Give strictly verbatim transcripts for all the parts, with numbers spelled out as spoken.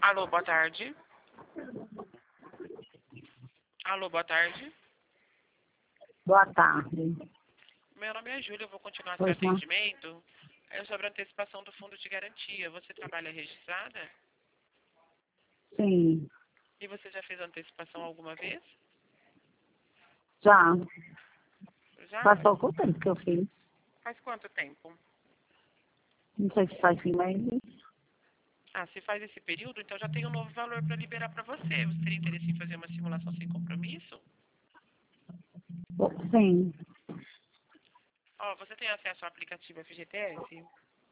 Alô, boa tarde. Alô, boa tarde. Boa tarde. Meu nome é Júlia, eu vou continuar seu Pois não. atendimento. É sobre a antecipação do fundo de garantia. Você trabalha registrada? Sim, E você já fez antecipação alguma vez? já. Já? Faz pouco tempo que eu fiz. Faz quanto tempo? Não sei se faz meses. Ah, se faz esse período, então já tem um novo valor para liberar para você. Você teria interesse em fazer uma simulação sem compromisso? Sim, Ó, você tem acesso ao aplicativo F G T S?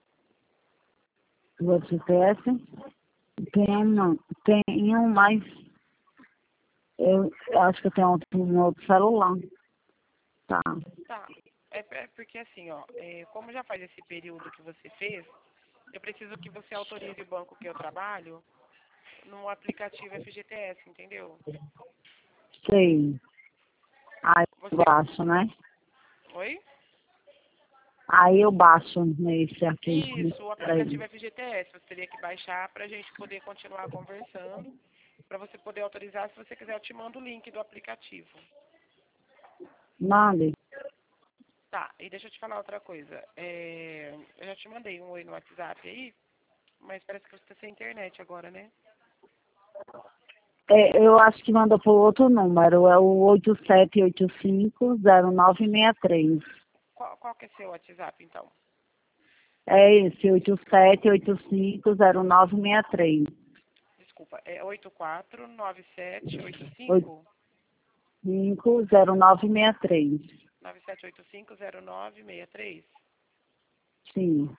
o G P S. Tenho, tenho, mas eu acho que eu tenho outro, um outro celular. Tá. Tá. É, é porque assim, ó, é, como já faz esse período que você fez, eu preciso que você autorize o banco que eu trabalho no aplicativo F G T S, entendeu? Sei. Aí eu Você... baixo, né? Oi? Aí eu baixo nesse aqui. Isso, o Peraí. aplicativo F G T S. Você teria que baixar para a gente poder continuar conversando, para você poder autorizar. Se você quiser, eu te mando o link do aplicativo. Mande. Tá, e deixa eu te falar outra coisa. É, eu já te mandei um oi no WhatsApp aí, mas parece que você está sem internet agora, né? É, eu acho que manda por outro número. É o oito sete oito cinco zero nove seis três. Qual, qual que é seu WhatsApp, então? É esse, oito sete oito cinco zero nove seis três. Desculpa, é oito quatro nove sete oito oito cinco cinco zero nove seis três. nove sete oito cinco zero nove seis três. Sim.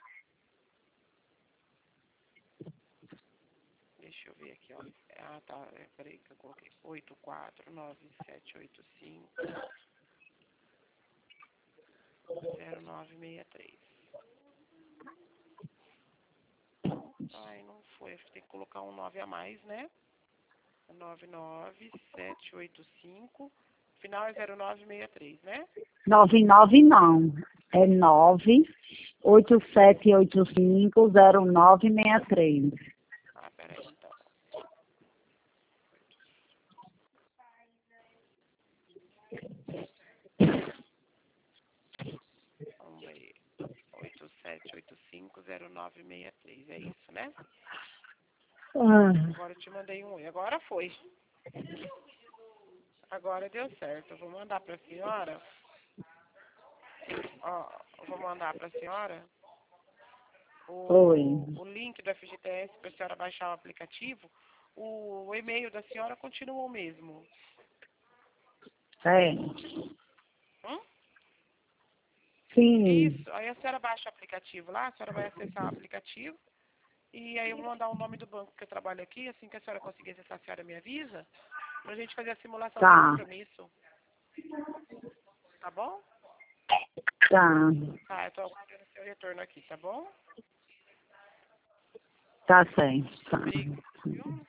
Deixa eu ver aqui, ó. Ah, tá. É, peraí que eu coloquei. oito quatro nove sete oito cinco zero nove seis três. Ai, não foi. Acho que tem que colocar um nove a mais, né? nove nove sete oito cinco. Final é zero nove seis três, né? nove nove não. É nove oito sete oito cinco zero nove seis três. Ah, peraí, então. Vamos ver. oito sete oito cinco zero nove seis três. É isso, né? Ah, Agora eu te mandei um oi. Agora foi. Agora deu certo. Eu vou mandar para a senhora. Ó, eu vou mandar para a senhora oi. o, o link do F G T S para a senhora baixar o aplicativo. O, o e-mail da senhora continua o mesmo. É. Hum? Sim. Isso. Aí a senhora baixa o aplicativo lá, a senhora vai acessar o aplicativo. E aí eu vou mandar o nome do banco que eu trabalho aqui. Assim que a senhora conseguir acessar, a senhora me avisa. Pra gente fazer a simulação sem Tá. compromisso. Tá bom? Tá. Tá, eu tô aguardando o seu retorno aqui, tá bom? Tá certo. Tá. Obrigada, viu?